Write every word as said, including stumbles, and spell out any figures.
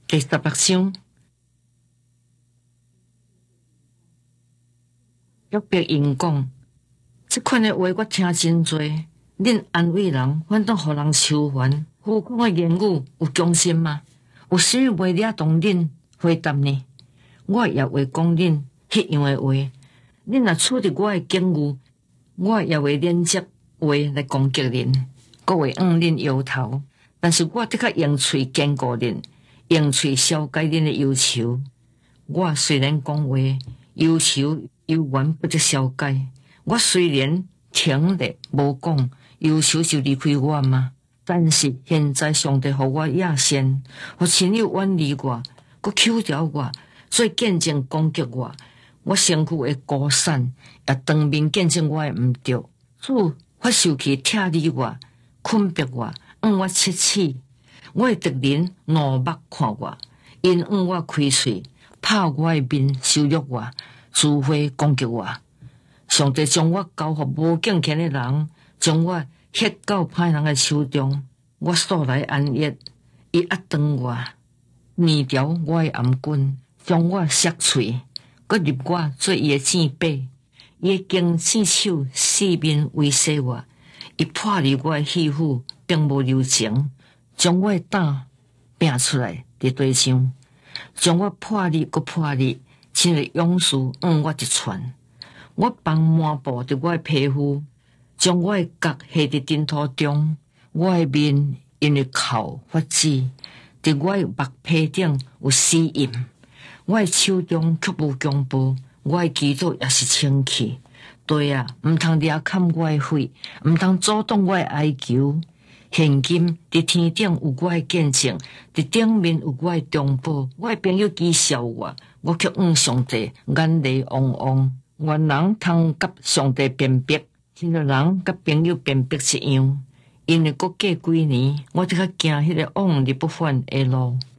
第十六章，约伯因讲，即款的话我听真多。恁安慰人，反倒互人愁烦。浮夸的言语有忠心吗？有啥物袂惹动恁回答呢？我也会讲恁迄样的话。恁若处伫我的境遇，我也会连接话来攻击恁，阁会按恁摇头。但是我得较用喙坚固恁，用喙消解恁的忧愁。我虽然讲话，忧愁犹原不得消解。我虽然停咧无讲，忧愁就离开我吗？但是现在上帝互我亚线，互亲友远离我，阁扣掉我，做见证攻击我。我身躯会孤散，也当面见证我的毋对。主发受气拆离我，困逼我，让我切齿。我的敌人怒目看我，因让我开喙，拍我的面，羞辱我，自毁攻击我。上帝将我交予无敬虔的人，将我ฮ็到歹人的手中。我素来安逸，伊压断我，捏掉我的颔棍，将我削碎，搁入我做伊的箭靶。伊的弓箭手四面威胁我，伊破离我的皮肤，并无留情，将我的胆拼出来伫地上，将我破离搁破离，亲个勇士往我一串。我放抹布伫我的皮肤，将我的角下伫尘土中。我的面因为哭发紫，伫我的目皮顶有死印。我的手中却无强暴，我的祈祷也是清气。对啊，毋通掠砍我的血，毋通阻挡我的哀求。现今伫天顶有我的见证，伫顶面有我的中保。我的朋友讥笑我，我却向上帝眼泪汪汪。原人通甲上帝辩驳，亲像人甲朋友辩驳一样。因为国过几年，我就较惊迄个往日不返的路。